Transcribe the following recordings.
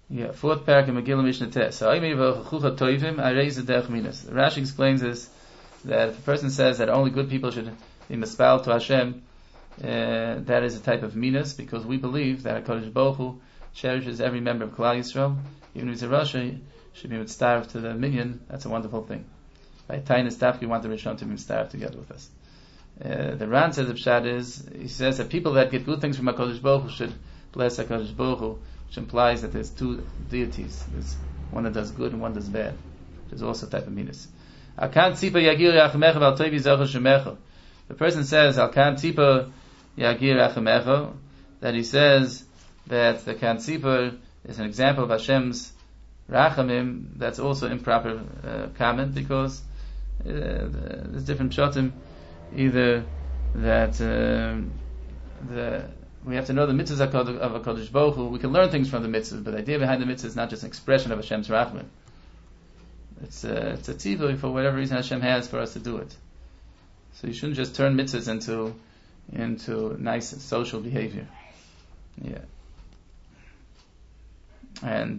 Yeah, fourth parak in Megillah Mishnah Teh. So Rashi explains this, that if a person says that only good people should be mispal to Hashem, that is a type of minas, because we believe that HaKadosh Baruch Hu cherishes every member of Klal Yisrael. Even if he's a Rasha, should be mitzvah to the minyan. That's a wonderful thing. By Tainis Taf, we want the Rishon to be mitzvah together with us. The Ran says the Pshat is, he says that people that get good things from HaKadosh Baruch Hu should bless HaKadosh Baruch Hu, which implies that there's two deities. There's one that does good and one does bad. There's also a type of minas. The person says, Al-Kan Tzipa Yagir Achamecha, that he says that the Kan Tzipa is an example of Hashem's Rachamim. That's also improper comment, because there's different pshatim. Either that we have to know the mitzvahs of HaKadosh Baruch Hu. We can learn things from the mitzvahs, but the idea behind the mitzvah is not just an expression of Hashem's Rachamim. It's a tzivui for whatever reason Hashem has for us to do it. So you shouldn't just turn mitzvahs into nice social behavior. Yeah. And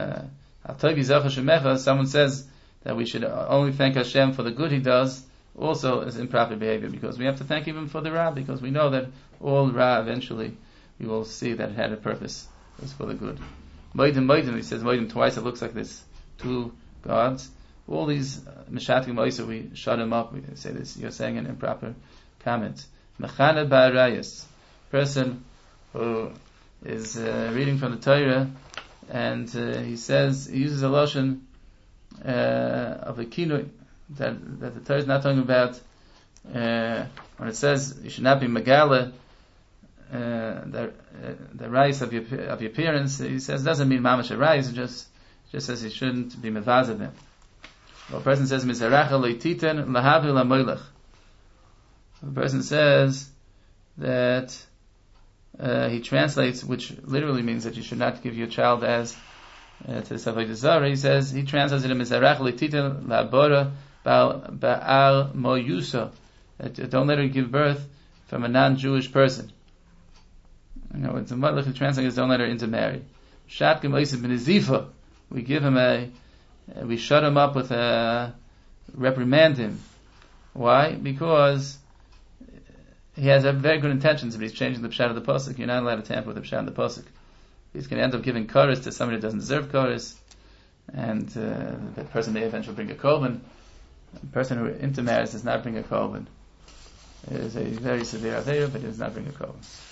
someone says that we should only thank Hashem for the good He does, also is improper behavior, because we have to thank Him for the Ra, because we know that all Ra eventually we will see that it had a purpose. It was for the good. Moedim, he says Moedim twice, it looks like this. Two gods. All these Meshatim Moisa, we shut him up, we say this, you're saying an improper comment. Mechana Ba'arayas, person who is reading from the Torah, and he says, he uses a loshon of a kinui, that the Torah is not talking about, when it says you should not be megala, the rise of your appearance, he says doesn't mean mamash a rise, it just says he shouldn't be mevazah them. Well, a person says mizaracha leititen lahavi lamoilech. The person says that he translates, which literally means that you should not give your child as to the Savodah Zarah. He says he translates it as mizaracha leititen labora ba'al moyusa. Don't let her give birth from a non-Jewish person. You know, it's a Malach who translates, don't let her intermarry. Shat Gemoisim B'Nizifa. We give him we shut him up with reprimand him. Why? Because he has very good intentions, but he's changing the pshat of the pasuk. You're not allowed to tamper with the pshat of the pasuk. He's going to end up giving chorus to somebody who doesn't deserve chorus, and that person may eventually bring a korban. A person who intermarries does not bring a korban. It is a very severe aveira, but he does not bring a korban.